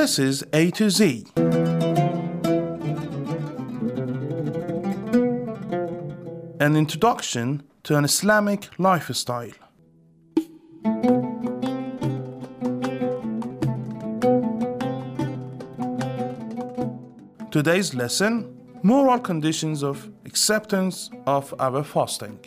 This is A to Z. An introduction to an Islamic lifestyle. Today's lesson: moral conditions of acceptance of our fasting.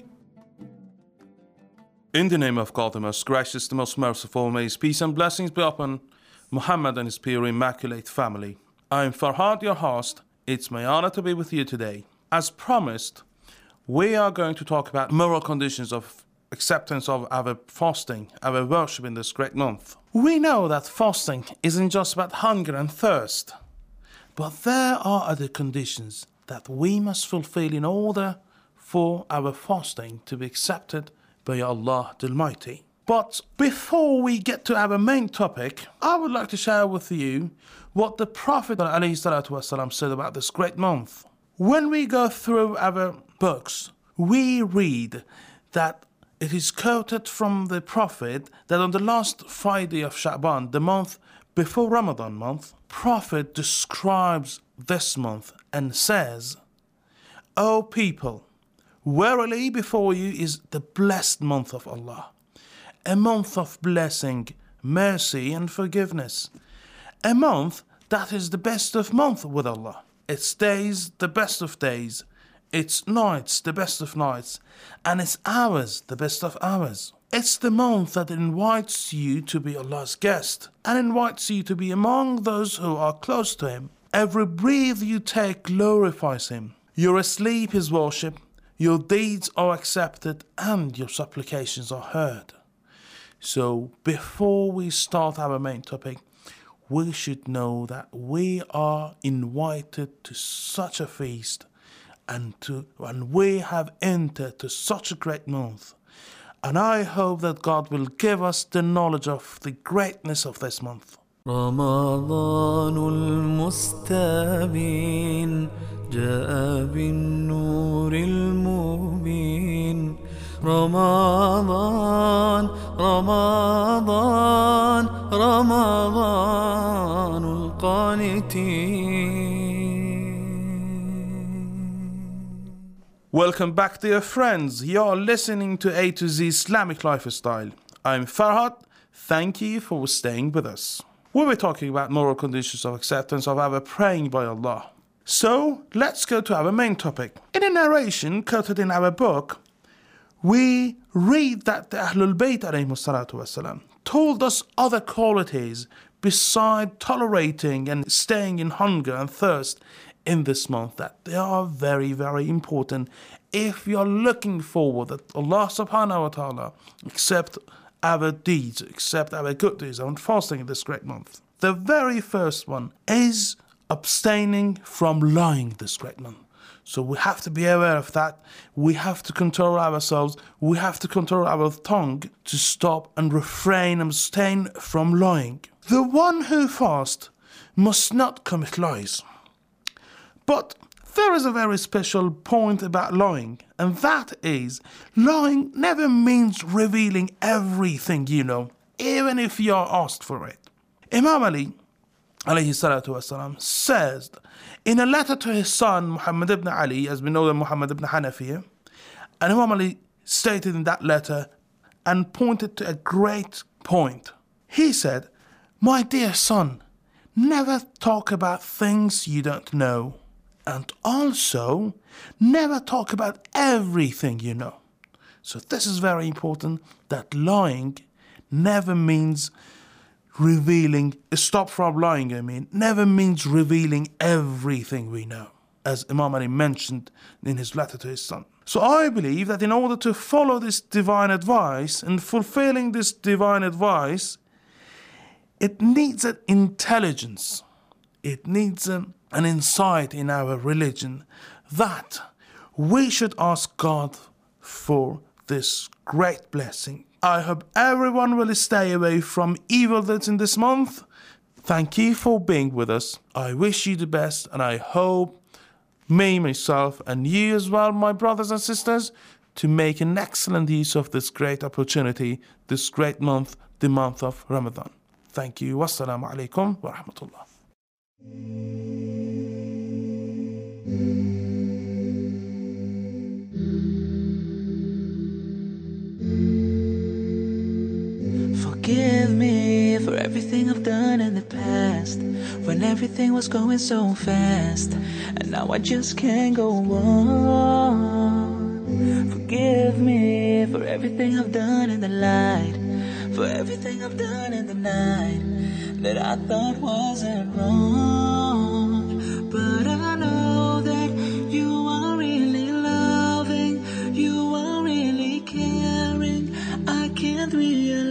In the name of God, the most gracious, the most merciful, may His peace and blessings be upon Muhammad and his pure immaculate family. I am Farhad, your host. It's my honor to be with you today. As promised, we are going to talk about moral conditions of acceptance of our fasting, our worship in this great month. We know that fasting isn't just about hunger and thirst, but there are other conditions that we must fulfill in order for our fasting to be accepted by Allah the Almighty. But before we get to our main topic, I would like to share with you what the Prophet ﷺ said about this great month. When we go through our books, we read that it is quoted from the Prophet that on the last Friday of Sha'ban, the month before Ramadan month, Prophet describes this month and says, "O people, verily before you is the blessed month of Allah, a month of blessing, mercy and forgiveness, a month that is the best of months with Allah, its days the best of days, its nights the best of nights, and its hours the best of hours. It's the month that invites you to be Allah's guest and invites you to be among those who are close to Him. Every breath you take glorifies Him. Your sleep is worship, your deeds are accepted, and your supplications are heard." So before we start our main topic, we should know that we are invited to such a feast and we have entered to such a great month. And I hope that God will give us the knowledge of the greatness of this month. رمضان المستبين جاء بالنور المبين رمضان رمضان رمضان القانتين. Welcome back, dear friends. You're listening to A to Z Islamic Lifestyle. I'm Farhad. Thank you for staying with us. We were talking about moral conditions of acceptance of our praying by Allah. So let's go to our main topic. In a narration quoted in our book, we read that the Ahlul Bayt ﷺ told us other qualities beside tolerating and staying in hunger and thirst in this month, that they are very, very important if you're looking forward that Allah subhanahu wa ta'ala accept our deeds, accept our good deeds and fasting in this great month. The very first one is abstaining from lying this great month. So we have to be aware of that. We have to control ourselves. We have to control our tongue to stop and refrain and abstain from lying. The one who fasts must not commit lies. But there is a very special point about lying, and that is lying never means revealing everything you know, even if you are asked for it. Imam Ali alayhi salatu wasalam says in a letter to his son Muhammad ibn Ali, as we know him, Muhammad ibn Hanafiya, and Imam Ali stated in that letter and pointed to a great point. He said, "My dear son, never talk about things you don't know, and also never talk about everything you know." So this is very important, that lying never means revealing, stop from lying, never means revealing everything we know, as Imam Ali mentioned in his letter to his son. So I believe that in order to follow this divine advice and fulfilling this divine advice, it needs an intelligence, it needs an insight in our religion, that we should ask God for this great blessing. I hope everyone will stay away from evil deeds in this month. Thank you for being with us. I wish you the best, and I hope me, myself, and you as well, my brothers and sisters, to make an excellent use of this great opportunity, this great month, the month of Ramadan. Thank you. Wassalamu alaikum wa rahmatullah. Forgive me for everything I've done in the past, when everything was going so fast, and now I just can't go on. Forgive me for everything I've done in the light, for everything I've done in the night that I thought wasn't wrong. But I know that you are really loving, you are really caring. I can't realize